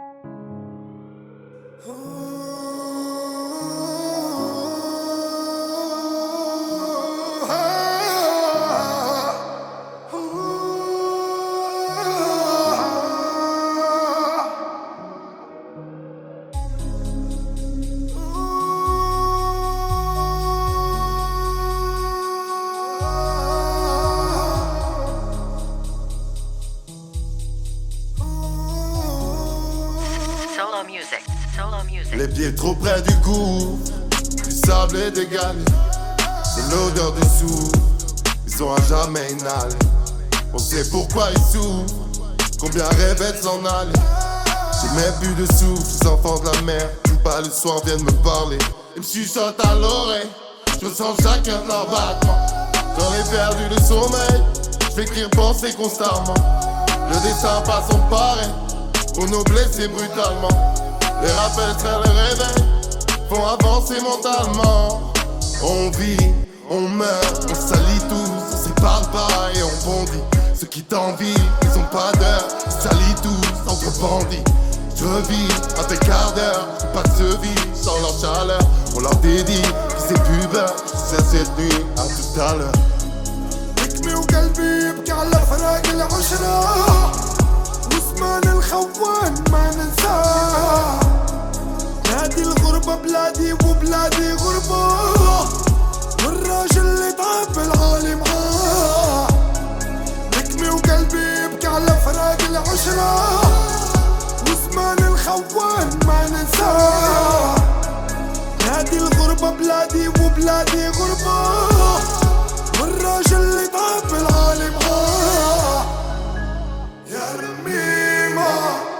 Les pieds trop près du cou, du sable et des galets. C'est l'odeur des sous, ils sont à jamais inhalés. On sait pourquoi ils souffrent, combien rêvaient de s'en aller. J'ai même plus de souffle, ces enfants de la mer tout pas le soir viennent me parler. Ils me chuchotent à l'oreille, je ressens chacun de leurs battements. J'en ai perdu le sommeil, je vais écrire penser constamment. Le destin passe en pareil, pour nous blesser brutalement. Les rappels traînent le réveil, font avancer mentalement. On vit, on meurt, on salit tous, on sépare pas et on bondit. Ceux qui t'envient, ils ont pas d'heure, ils salient tous entre bandits. Je vis un tes quart d'heure, pas de ce vie sans leur chaleur. On leur dédie, qui c'est pubère, c'est cette nuit, à tout à l'heure. حكمي وقلبي يبكي على فراق العشرة واسمان الخوان ما ننساه. نادي الغربة بلادي وبلادي غربة والراجل اللي تعب العالي معاه. حكمي وقلبي يبكي على فراق العشرة واسمان الخوان ما ننساه. نادي الغربة بلادي وبلادي غربة والراجل اللي تعب العالي معاه. يا رميمة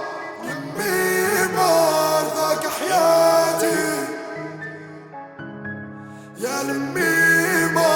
رميمة رضاك حياتي. يا رميمة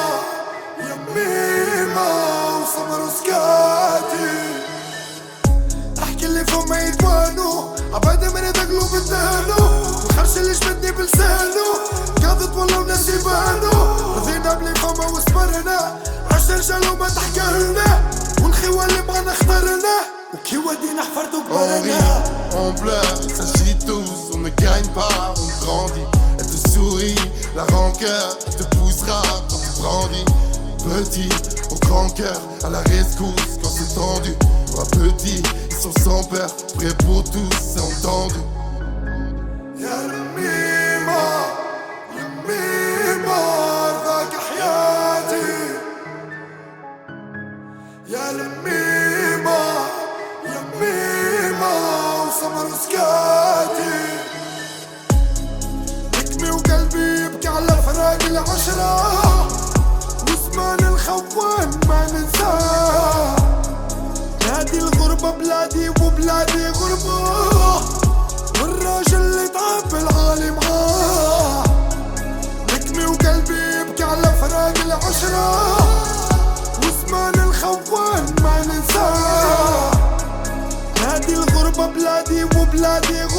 يميمة وصبر وسكاتي. احكي اللي فما يدوانو عبادة من هذا قلوب الدهنو الخرش اللي جبدني بلسانو قاضت والله وناس يبانو. رضينا بلي فما وصبرنا عشت رجال وما تحكرنا والخوة اللي معنا اخترنا وكي ودينا حفرتو كبرنا. On pleure, ça chie tous, on ne gagne pas, on grandit. Elle te sourit, la rancœur te poussera quand tu grandis. Petit, au grand cœur, à la rescousse quand c'est tendu. Toi petit, ils sont sans peur, prêts pour tous, c'est entendu. يا رميمة رميمة رضاك حياتي. يا رميمة يميمة وصبر وسكاتي. حكمي وقلبي يبكي على فراق العشرة واسمان الخوان ما ننساه. نادي الغربة بلادي وبلادي غربة والراجل اللي تعب العالي معاه. حكمي وقلبي يبكي على فراق العشرة واسمان الخوان ما ننساه. نادي الغربة بلادي وبلادي غربة